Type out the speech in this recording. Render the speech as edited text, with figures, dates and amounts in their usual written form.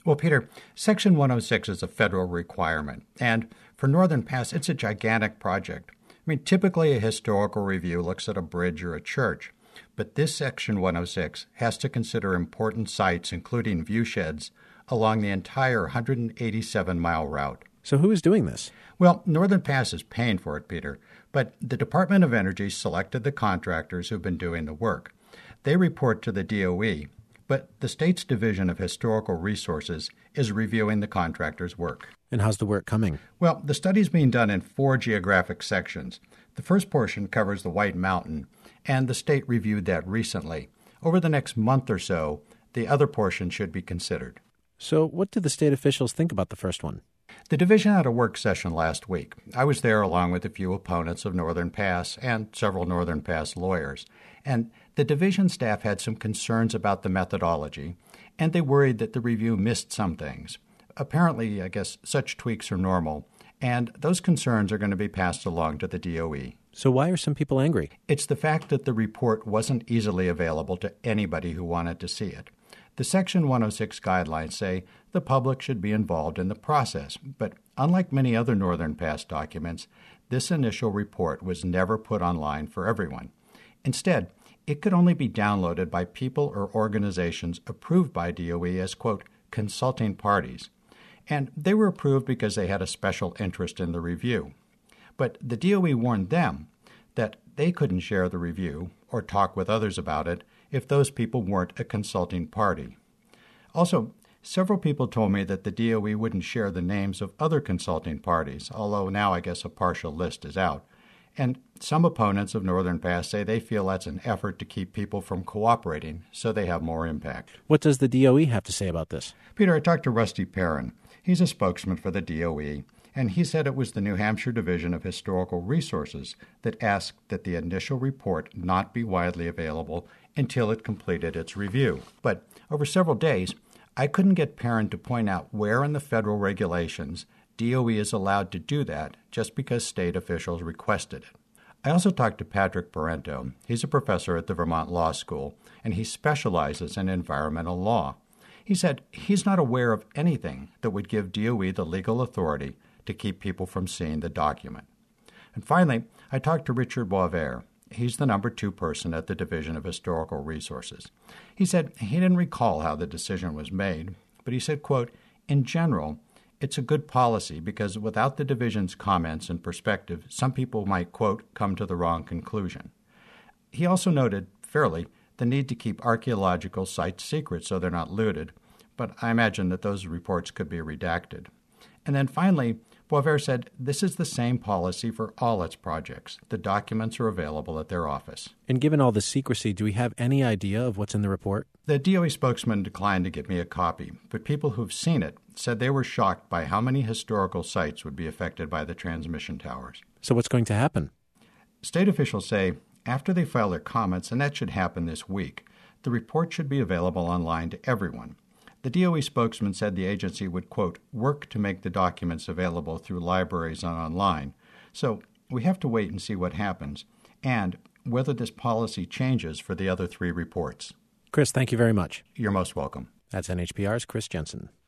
Well, Peter, Section 106 is a federal requirement, and for Northern Pass, it's a gigantic project. I mean, typically a historical review looks at a bridge or a church, but this Section 106 has to consider important sites, including viewsheds, along the entire 187-mile route. So who is doing this? Well, Northern Pass is paying for it, Peter, but the Department of Energy selected the contractors who've been doing the work. They report to the DOE, but the state's Division of Historical Resources is reviewing the contractor's work. And how's the work coming? Well, the study's being done in 4 geographic sections. The first portion covers the White Mountain, and the state reviewed that recently. Over the next month or so, the other portion should be considered. So what did the state officials think about the first one? The division had a work session last week. I was there along with a few opponents of Northern Pass and several Northern Pass lawyers. And the division staff had some concerns about the methodology, and they worried that the review missed some things. Apparently, I guess, such tweaks are normal, and those concerns are going to be passed along to the DOE. So why are some people angry? It's the fact that the report wasn't easily available to anybody who wanted to see it. The Section 106 guidelines say the public should be involved in the process, but unlike many other Northern Pass documents, this initial report was never put online for everyone. Instead, it could only be downloaded by people or organizations approved by DOE as, quote, consulting parties. And they were approved because they had a special interest in the review. But the DOE warned them that they couldn't share the review or talk with others about it if those people weren't a consulting party. Also, several people told me that the DOE wouldn't share the names of other consulting parties, although now I guess a partial list is out. And some opponents of Northern Pass say they feel that's an effort to keep people from cooperating so they have more impact. What does the DOE have to say about this? Peter, I talked to Rusty Perrin. He's a spokesman for the DOE, and he said it was the New Hampshire Division of Historical Resources that asked that the initial report not be widely available until it completed its review. But over several days, I couldn't get Perrin to point out where in the federal regulations DOE is allowed to do that just because state officials requested it. I also talked to Patrick Parento. He's a professor at the Vermont Law School, and he specializes in environmental law. He said he's not aware of anything that would give DOE the legal authority to keep people from seeing the document. And finally, I talked to Richard Boisvert. He's the number 2 person at the Division of Historical Resources. He said he didn't recall how the decision was made, but he said, quote, in general, it's a good policy because without the division's comments and perspective, some people might, quote, come to the wrong conclusion. He also noted, fairly, the need to keep archaeological sites secret so they're not looted, but I imagine that those reports could be redacted. And then finally, Boisvert said this is the same policy for all its projects. The documents are available at their office. And given all the secrecy, do we have any idea of what's in the report? The DOE spokesman declined to give me a copy, but people who've seen it said they were shocked by how many historical sites would be affected by the transmission towers. So what's going to happen? State officials say after they file their comments, and that should happen this week, the report should be available online to everyone. The DOE spokesman said the agency would, quote, work to make the documents available through libraries and online. So we have to wait and see what happens and whether this policy changes for the other 3 reports. Chris, thank you very much. You're most welcome. That's NHPR's Chris Jensen.